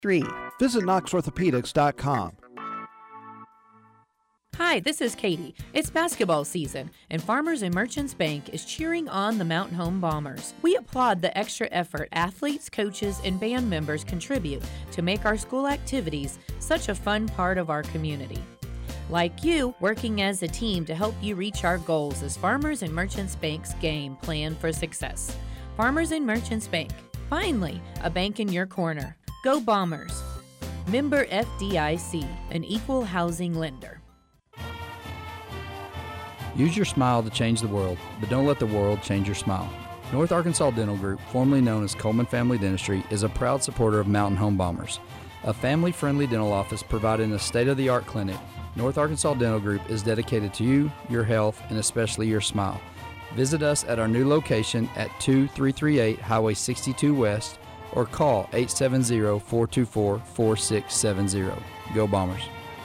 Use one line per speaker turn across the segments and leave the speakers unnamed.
3. Visit KnoxOrthopedics.com.
Hi, this is Katie. It's basketball season, and Farmers and Merchants Bank is cheering on the Mountain Home Bombers. We applaud the extra effort athletes, coaches, and band members contribute to make our school activities such a fun part of our community. Like you, working as a team to help you reach our goals is Farmers and Merchants Bank's game plan for success. Farmers and Merchants Bank. Finally, a bank in your corner. Go Bombers. Member FDIC, an equal housing lender.
Use your smile to change the world, but don't let the world change your smile. North Arkansas Dental Group, formerly known as Coleman Family Dentistry, is a proud supporter of Mountain Home Bombers. A family-friendly dental office providing a state-of-the-art clinic, North Arkansas Dental Group is dedicated to you, your health, and especially your smile. Visit us at our new location at 2338 Highway 62 West or call 870-424-4670. Go Bombers.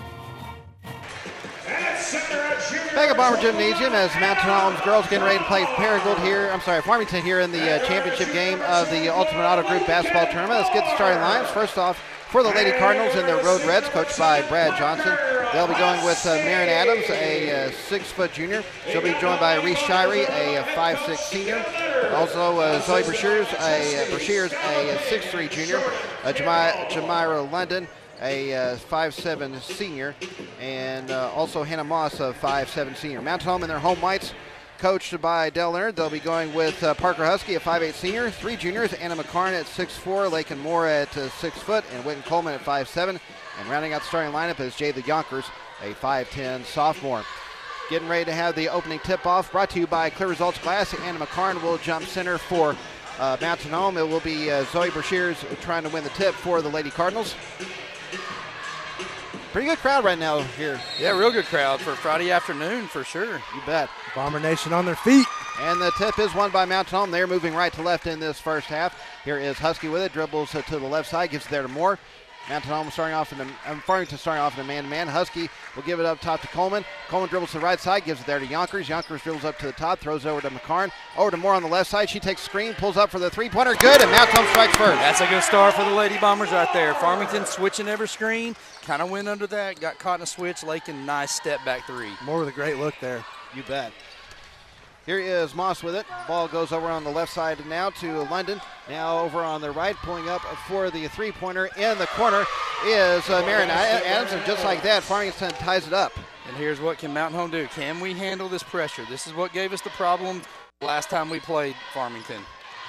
Back at Bomber Gymnasium as Mountain Home's girls getting ready to play Farmington here in the championship game of the Ultimate Auto Group basketball tournament. Let's get the starting lines. First off, for the Lady Cardinals and their Road Reds, coached by Brad Johnson. They'll be going with Marion Adams, a 6-foot junior. She'll be joined by Reese Shirey, a 5'6" senior. Also, Zoe Brashears, a 6'3" junior. Jamira London, a 5'7" senior, and also Hannah Moss, a 5'7" senior. Mountain Home in their home whites, coached by Dell Leonard. They'll be going with Parker Husky, a 5'8" senior, 3 juniors, Anna McCarn at 6'4", Lakin Moore at 6 foot, and Whitten Coleman at 5'7". And rounding out the starting lineup is Jay the Yonkers, a 5'10" sophomore. Getting ready to have the opening tip-off, brought to you by Clear Results Glass. Anna McCarn will jump center for Mountain Home. It will be Zoe Brashears trying to win the tip for the Lady Cardinals. Pretty good crowd right now here.
Yeah, real good crowd for Friday afternoon for sure.
You bet.
Bomber Nation on their feet.
And the tip is won by Mountain Home. They're moving right to left in this first half. Here is Husky with it, dribbles to the left side, gives it there to Moore. Mountain Home Farmington starting off in a man-to-man. Husky will give it up top to Coleman. Coleman dribbles to the right side, gives it there to Yonkers. Yonkers dribbles up to the top, throws it over to McCarn. Over to Moore on the left side. She takes screen, pulls up for the three-pointer. Good, and Mountain Home strikes first.
That's a good start for the Lady Bombers right there. Farmington switching every screen, kind of went under that, got caught in a switch. Lakin, nice step-back three.
Moore with a great look there.
You bet. Here is Moss with it. Ball goes over on the left side now to London. Now over on the right, pulling up for the three-pointer in the corner is Marion Adams. And just like that, Farmington ties it up.
And here's what can Mountain Home do. Can we handle this pressure? This is what gave us the problem last time we played Farmington.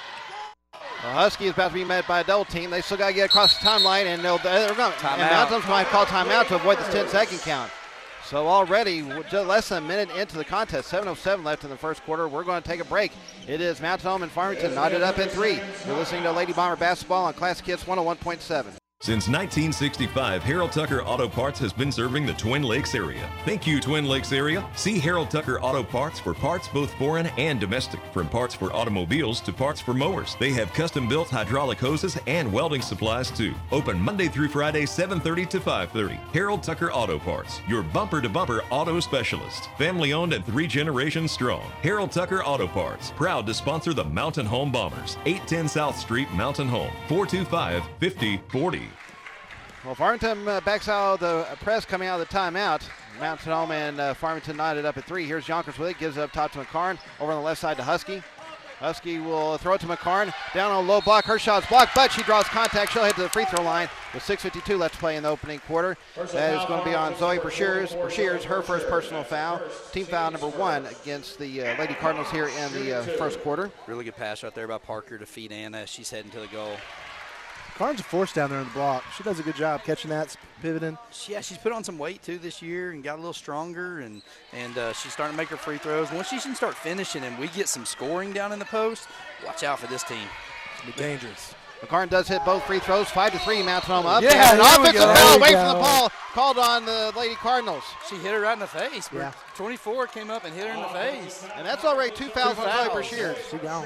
The Husky is about to be met by a double team. They still got to get across the timeline, and they're going to. And Mountain Home might call timeout to avoid this 10-second count. So already, just less than a minute into the contest, 7:07 left in the first quarter. We're going to take a break. It is Mountain Home and Farmington knotted up in 3. You're listening to Lady Bomber Basketball on Classic Hits 101.7.
Since 1965, Harold Tucker Auto Parts has been serving the Twin Lakes area. Thank you, Twin Lakes area. See Harold Tucker Auto Parts for parts both foreign and domestic. From parts for automobiles to parts for mowers. They have custom-built hydraulic hoses and welding supplies too. Open Monday through Friday, 7:30 to 5:30. Harold Tucker Auto Parts, your bumper-to-bumper auto specialist. Family-owned and 3 generations strong. Harold Tucker Auto Parts, proud to sponsor the Mountain Home Bombers. 810 South Street, Mountain Home, 425-5040.
Well, Farmington backs out of the press coming out of the timeout. Mountain Home and Farmington knotted up at 3. Here's Yonkers with it. Gives it up top to McCarn. Over on the left side to Husky. Husky will throw it to McCarn. Down on a low block. Her shot's blocked, but she draws contact. She'll head to the free throw line with 6:52 left to play in the opening quarter. That is going to be on Zoe Brashears. Brashears, her first personal foul. Team foul number 1 against the Lady Cardinals here in the first quarter.
Really good pass right there by Parker to feed Anna as she's heading to the goal.
Carnes a force down there in the block. She does a good job catching that, pivoting.
Yeah, she's put on some weight too this year and got a little stronger, and she's starting to make her free throws. Once she can start finishing and we get some scoring down in the post, watch out for this team.
It's going to be dangerous.
McCarn does hit both free throws, 5-3, Mountain Home up.
Yeah,
and an offensive foul away from the ball called on the Lady Cardinals.
She hit her right in the face.
Yeah.
24 came up and hit her in the face.
And that's already 2 fouls on Zoe Brashears.
She gone.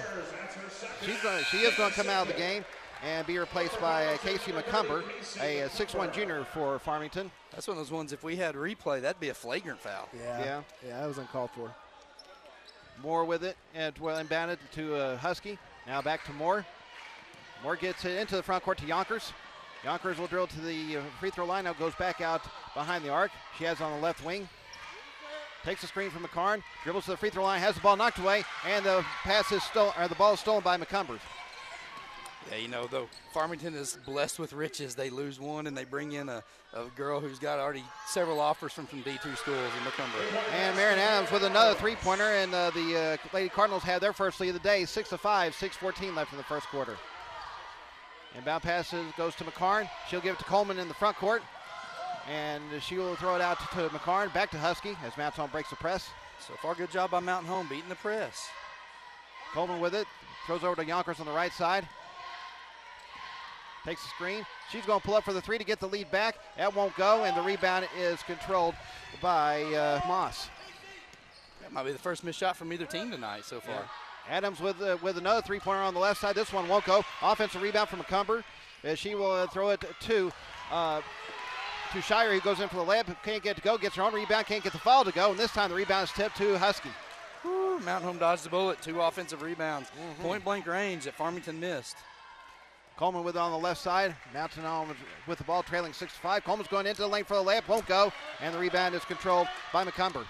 She is going to come out of the game and be replaced by Casey McCumber, a 6'1 junior for Farmington.
That's one of those ones, if we had replay, that'd be a flagrant foul.
Yeah, that was uncalled for.
Moore with it, and inbounded to Husky. Now back to Moore. Moore gets it into the front court to Yonkers. Yonkers will drill to the free throw line. Now goes back out behind the arc. She has on the left wing. Takes a screen from McCarn. Dribbles to the free throw line. Has the ball knocked away, and the ball is stolen by McCumbers.
Yeah, you know, though Farmington is blessed with riches. They lose one, and they bring in a girl who's got already several offers from D2 schools in McCumber.
And Marion Adams with another three-pointer, and the Lady Cardinals had their first lead of the day, 6-5, 6:14 left in the first quarter. Inbound passes goes to McCarn. She'll give it to Coleman in the front court, and she will throw it out to McCarn. Back to Husky as Mountain Home breaks the press.
So far, good job by Mountain Home beating the press.
Coleman with it, throws over to Yonkers on the right side. Takes the screen. She's going to pull up for the three to get the lead back. That won't go, and the rebound is controlled by Moss.
That might be the first missed shot from either team tonight so far.
Yeah. Adams with another three-pointer on the left side. This one won't go. Offensive rebound from McCumber. She will throw it to Shire, who goes in for the layup. Can't get it to go. Gets her own rebound. Can't get the foul to go. And this time the rebound is tipped to Husky.
Woo, Mountain Home dodged the bullet. 2 offensive rebounds. Point-blank range that Farmington missed.
Coleman with it on the left side. Mountain Home with the ball trailing 6-5. Coleman's going into the lane for the layup. Won't go. And the rebound is controlled by McCumber.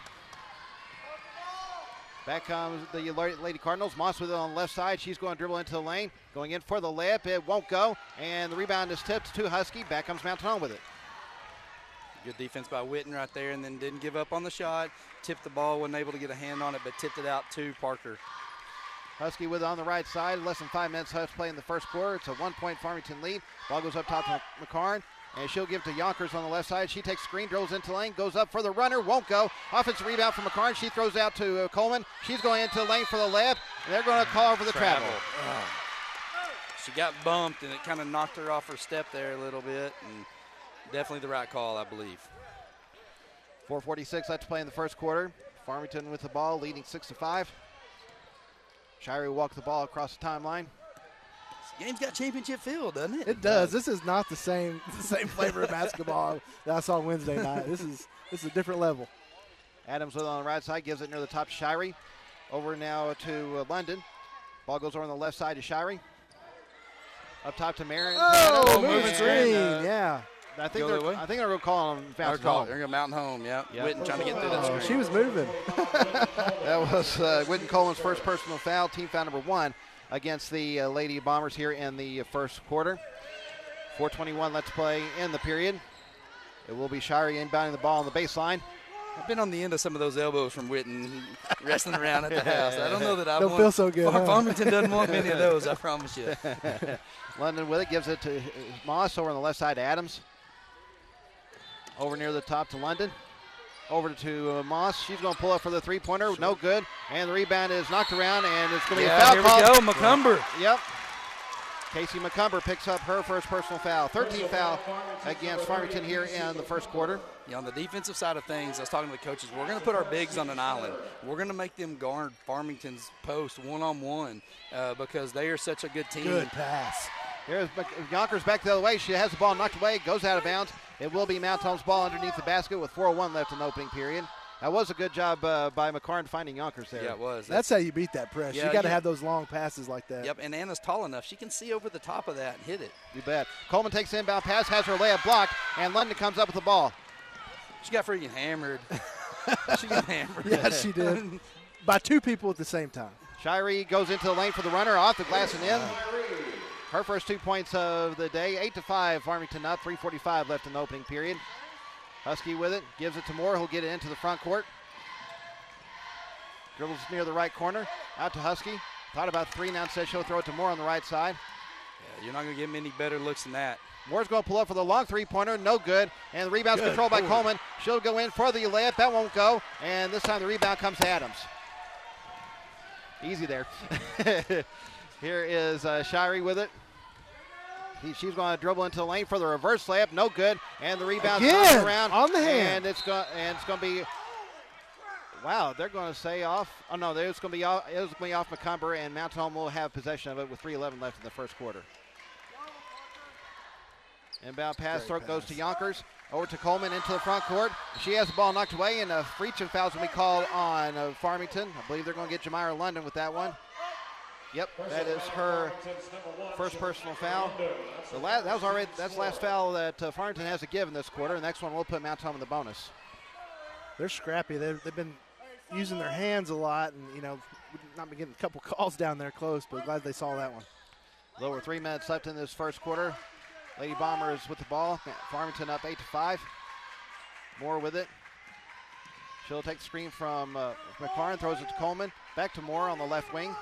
Back comes the Lady Cardinals. Moss with it on the left side. She's going to dribble into the lane. Going in for the layup. It won't go. And the rebound is tipped to Husky. Back comes Mountain Home with it.
Good defense by Witten right there, and then didn't give up on the shot. Tipped the ball, wasn't able to get a hand on it, but tipped it out to Parker.
Husky with it on the right side. Less than 5 minutes left to play in the first quarter. It's a 1-point Farmington lead. Ball goes up top to McCarn, and she'll give to Yonkers on the left side. She takes screen, drills into the lane, goes up for the runner, won't go. Offensive rebound from McCarn. She throws out to Coleman. She's going into the lane for the layup, and they're going to call for the travel.
She got bumped, and it kind of knocked her off her step there a little bit, and definitely the right call, I believe.
4:46 left to play in the first quarter. Farmington with the ball, leading 6-5. Shirey will walk the ball across the timeline.
This game's got championship feel, doesn't it?
It does. This is not the same flavor of basketball that I saw Wednesday night. This is a different level.
Adams with it on the right side, gives it near the top to Shirey. Over now to London. Ball goes over on the left side to Shirey. Up top to Marion.
Moving screen, yeah.
I think they're going to call on Mountain Home.
They're going to Mountain Home, yeah. Witten trying to get through that screen.
She was moving.
That was Witten Coleman's first personal foul, team foul number 1 against the Lady Bombers here in the first quarter. 4:21 left to play in the period. It will be Shirey inbounding the ball on the baseline.
I've been on the end of some of those elbows from Witten wrestling around at the house. I don't know that I
don't feel so good.
Farmington doesn't want many of those, I promise you.
London with it, gives it to Moss over on the left side to Adams. Over near the top to London. Over to Moss. She's going to pull up for the three-pointer. No good. And the rebound is knocked around, and it's going to be a foul
here
call.
Here we go, McCumber.
Yep. Casey McCumber picks up her first personal foul. 13th foul against Farmington here in the first quarter.
Yeah, on the defensive side of things, I was talking to the coaches, we're going to put our bigs on an island. We're going to make them guard Farmington's post one-on-one because they are such a good team.
Good pass.
Here's Yonkers back the other way. She has the ball knocked away, goes out of bounds. It will be Mountain Home's ball underneath the basket with 4:01 left in the opening period. That was a good job by McCarn finding Yonkers there.
Yeah, it was.
That's how you beat that press.
Yeah,
you got to have those long passes like that.
Yep, and Anna's tall enough. She can see over the top of that and hit it.
You bet. Coleman takes the inbound pass, has her layup blocked, and London comes up with the ball.
She got freaking hammered. She got hammered.
Yeah, she did. By 2 people at the same time.
Shirey goes into the lane for the runner, off the glass and in. Her first 2 points of the day, 8-5, Farmington up, 3:45 left in the opening period. Husky with it, gives it to Moore, who'll get it into the front court. Dribbles near the right corner, out to Husky. Thought about 3, now says she'll throw it to Moore on the right side.
Yeah, you're not going to get many better looks than that.
Moore's going to pull up for the long three-pointer, no good. And the rebound's controlled by Coleman. She'll go in for the layup, that won't go. And this time the rebound comes to Adams. Easy there. Here is Shirey with it. She's going to dribble into the lane for the reverse layup, no good. And the rebound's
again,
around
on the hand.
And it's going to be. Wow, they're going to say off. Oh no, it's going to be off. It was going to be off McCumber, and Mountain Home will have possession of it with 3:11 left in the first quarter. Inbound pass goes to Yonkers. Over to Coleman into the front court. She has the ball knocked away, and a reach and foul's going to be called on Farmington. I believe they're going to get Jamira London with that one. Yep, that is her first personal foul. That's the last foul that Farmington has to give in this quarter. The next one will put Mount Tom in the bonus.
They're scrappy. They've been using their hands a lot, and not been getting a couple calls down there close, but glad they saw that one.
A little over 3 minutes left in this first quarter. Lady Bombers with the ball. Farmington up 8-5. Moore with it. She'll take the screen from McLaurin, throws it to Coleman. Back to Moore on the left wing.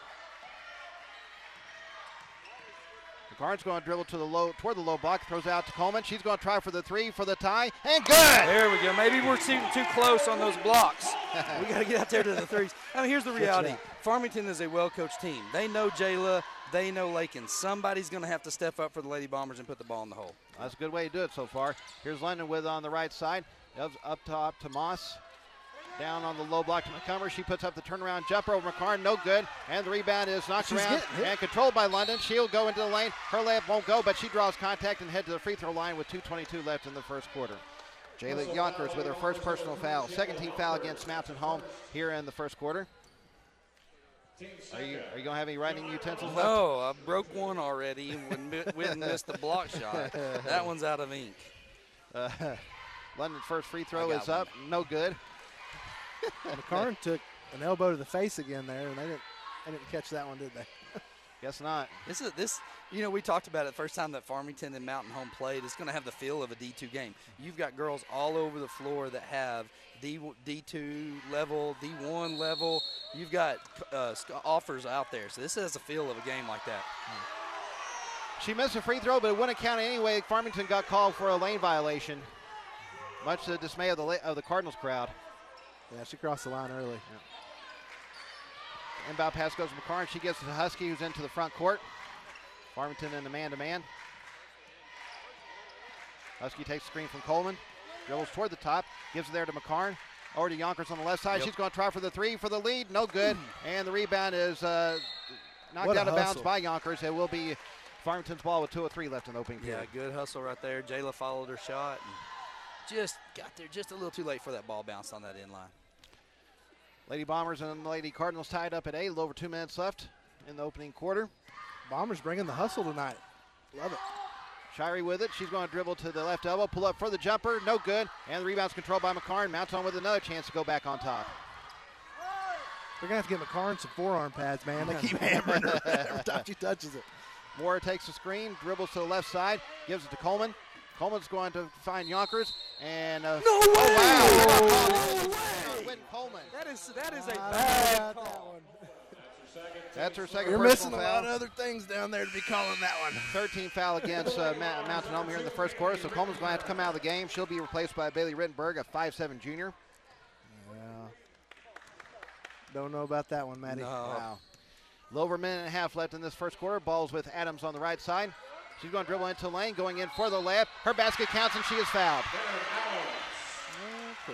McLaurin's going to dribble toward the low block, throws out to Coleman. She's going to try for the three for the tie, and good!
There we go. Maybe we're shooting too close on those blocks. We got to get out there to the threes. I mean, here's the reality. Farmington is a well-coached team. They know Jayla. They know Lakin. Somebody's going to have to step up for the Lady Bombers and put the ball in the hole.
That's a good way to do it so far. Here's London with on the right side. Up top to Moss. Down on the low block to McCumber. She puts up the turnaround jumper over McCarn. No good. And the rebound is knocked around and controlled by London. She'll go into the lane. Her layup won't go, but she draws contact and head to the free throw line with 2:22 left in the first quarter. Jayla Yonkers with her first personal foul. Second team foul against Mountain Home here in the first quarter. Are you going to have any writing utensils left?
No, I broke one already and missed the block shot. That one's out of ink.
London's first free throw is up. No good.
McCarn took an elbow to the face again there, and they didn't catch that one, did they?
Guess not.
We talked about it the first time that Farmington and Mountain Home played. It's going to have the feel of a D2 game. You've got girls all over the floor that have D2 level, D1 level. You've got offers out there. So this has a feel of a game like that.
She missed a free throw, but it wouldn't count anyway. Farmington got called for a lane violation, much to the dismay of the Cardinals crowd.
Yeah, she crossed the line early.
Yeah. Inbound pass goes to McCarn. She gets to Husky, who's into the front court. Farmington in the man-to-man. Husky takes the screen from Coleman. Dribbles toward the top. Gives it there to McCarn. Over to Yonkers on the left side. Yep. She's going to try for the three for the lead. No good. And the rebound is knocked out of bounds by Yonkers. It will be Farmington's ball with 2:03 left in the opening period.
Yeah, good hustle right there. Jayla followed her shot and just got there just a little too late for that ball bounced on that end line.
Lady Bombers and Lady Cardinals tied up at 8. A little over 2 minutes left in the opening quarter.
Bombers bringing the hustle tonight. Love it.
Shirey with it. She's going to dribble to the left elbow. Pull up for the jumper. No good. And the rebound's controlled by McCarn. Mounts on with another chance to go back on top.
They're going to have to get McCarn some forearm pads, man. They keep hammering her every time she touches it.
Moore takes the screen. Dribbles to the left side. Gives it to Coleman. Coleman's going to find Yonkers. And
no way!
Oh, wow.
No way!
Coleman.
That is a bad call.
That's her second
You're
personal
missing a lot of other things down there to be calling that one.
13th foul against Mountain Home here in the first quarter, so Coleman's going to have to come out of the game. She'll be replaced by Bailey Rittenberg, a 5'7" junior.
Yeah. Don't know about that one, Maddie.
No.
Wow. A little over a minute and a half left in this first quarter. Ball's with Adams on the right side. She's going to dribble into the lane, going in for the layup. Her basket counts, and she is fouled.
Of course.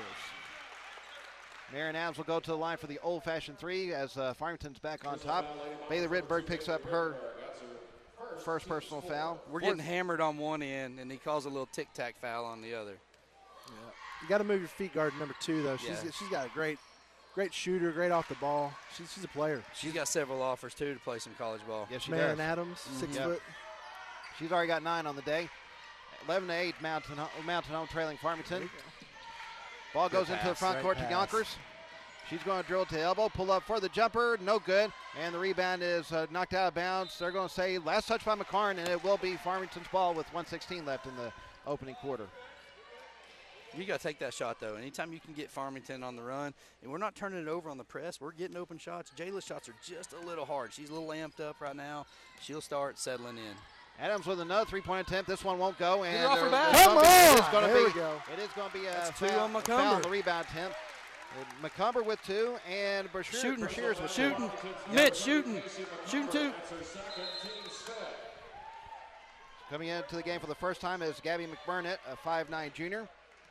Marion Adams will go to the line for the old-fashioned three as Farmington's back on top. Bailey Rittenberg picks up her first personal foul.
We're getting hammered on one end, and he calls a little tic-tac foul on the other.
Yeah. You got to move your feet guard number 2, though. She's got a great shooter, great off the ball. She's a player.
She's got several offers, too, to play some college ball.
Yes, she
Marion
does.
Adams, 6 foot.
She's already got 9 on the day. 11-8, Mountain Home trailing Farmington. Ball goes into the front court to Yonkers. She's going to drill to the elbow, pull up for the jumper, no good. And the rebound is knocked out of bounds. They're going to say last touch by McCarn, and it will be Farmington's ball with 1:16 left in the opening quarter.
You got to take that shot, though. Anytime you can get Farmington on the run, and we're not turning it over on the press, we're getting open shots. Jayla's shots are just a little hard. She's a little amped up right now. She'll start settling in.
Adams with another three-point attempt. This one won't go. And
off her back.
Come on!
There
we go.
It is going to be a
That's 2
foul
on McCumber.
on the rebound attempt. McCumber with 2, and Brashears with 2.
Mitch shooting 2.
Coming into the game for the first time is Gabby McBurnett, a 5'9" junior.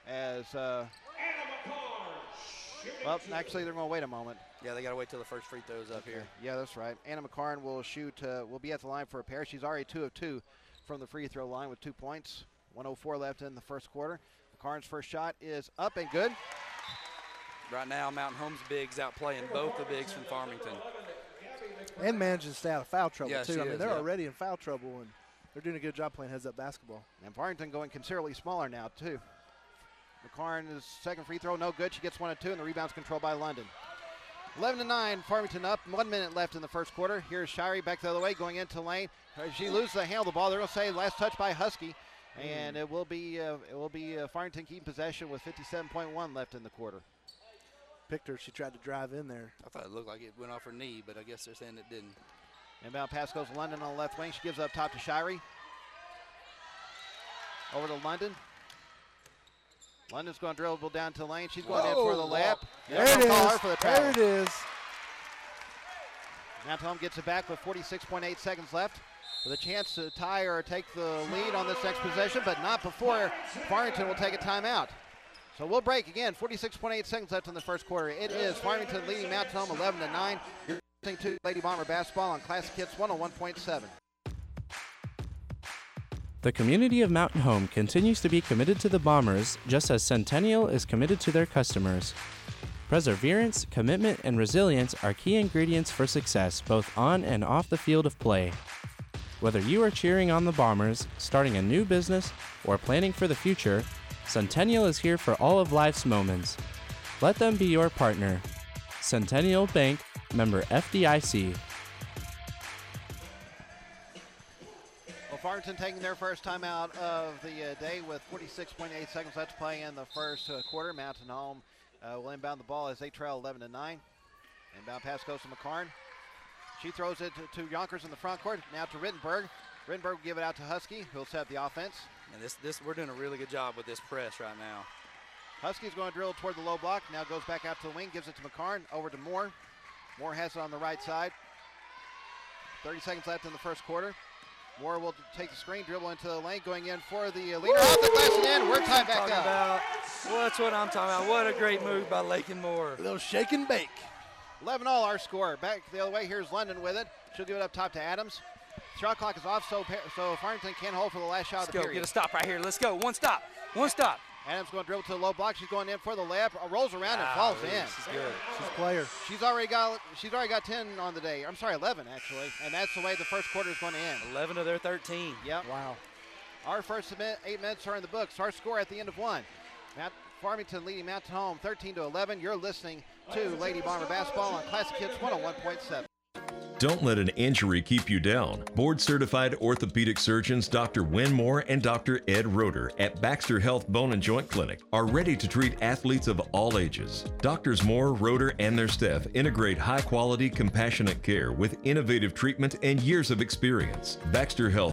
Well, actually, they're going to wait a moment.
Yeah, they got to wait till the first free throws up here.
Yeah, that's right. Anna McCarn will will be at the line for a pair. She's already 2 of 2 from the free throw line with 2 points. 1:04 left in the first quarter. McCarn's first shot is up and good.
Right now, Mountain Home's bigs outplaying both the bigs from Farmington.
And managing to stay out of foul trouble,
Yeah,
too.
she
I mean,
is,
they're
yeah.
already in foul trouble, and they're doing a good job playing heads-up basketball.
And Farmington going considerably smaller now, too. McCarn, second free throw, no good. She gets 1 and 2, and the rebound's controlled by London. 11-9, Farmington up. 1 minute left in the first quarter. Here's Shirey back the other way, going into lane. She loses the handle of the ball. They're going to say last touch by Husky, and it will be Farmington keeping possession with 57.1 left in the quarter.
Picked her. She tried to drive in there.
I thought it looked like it went off her knee, but I guess they're saying it didn't.
Inbound pass goes to London on the left wing. She gives up top to Shirey. Over to London. London's going to dribble down to the lane. She's going in for the layup.
There it is.
For the
There it is.
Mountain Home gets it back with 46.8 seconds left, with a chance to tie or take the lead on this next possession, but not before Farmington will take a timeout. So we'll break again. 46.8 seconds left in the first quarter. It is Farmington leading Mountain Home 11-9. You're listening to Lady Bomber basketball on Classic Hits 101.7.
The community of Mountain Home continues to be committed to the Bombers, just as Centennial is committed to their customers. Perseverance, commitment, and resilience are key ingredients for success both on and off the field of play. Whether you are cheering on the Bombers, starting a new business, or planning for the future, Centennial is here for all of life's moments. Let them be your partner. Centennial Bank, member FDIC.
Well, Farmington taking their first timeout of the day with 46.8 seconds left to play in the first quarter. Mountain Home will inbound the ball as they trail 11-9. Inbound pass goes to McCarn. She throws it to Yonkers in the front court. Now to Rittenberg. Rittenberg will give it out to Husky, who'll set up the offense.
And this we're doing a really good job with this press right now.
Husky's going to drill toward the low block. Now goes back out to the wing, gives it to McCarn. Over to Moore. Moore has it on the right side. 30 seconds left in the first quarter. Moore will take the screen, dribble into the lane, going in for the leader. Off the glass and in. We're tied back up.
Well, that's what I'm talking about. What a great move by Lakin Moore.
A little shake and bake.
11 all our score. Back the other way. Here's London with it. She'll give it up top to Adams. Shot clock is off, so Farmington can't hold for the last shot of the period.
Get a stop right here. Let's go. One stop.
Adams going to dribble to the low block. She's going in for the layup. Rolls around and falls in.
She's good.
She's a player.
She's already got 10 on the day. I'm sorry, 11 actually. And that's the way the first quarter is going to end.
11 of their 13.
Yep.
Wow.
Our first 8 minutes are in the books. Our score at the end of 1. Farmington leading Mountain Home 13-11. You're listening to Lady Bomber basketball on Classic Hits 101.7.
Don't let an injury keep you down. Board-certified orthopedic surgeons Dr. Win Moore and Dr. Ed Roeder at Baxter Health Bone and Joint Clinic are ready to treat athletes of all ages. Doctors Moore, Roeder, and their staff integrate high-quality, compassionate care with innovative treatment and years of experience. Baxter Health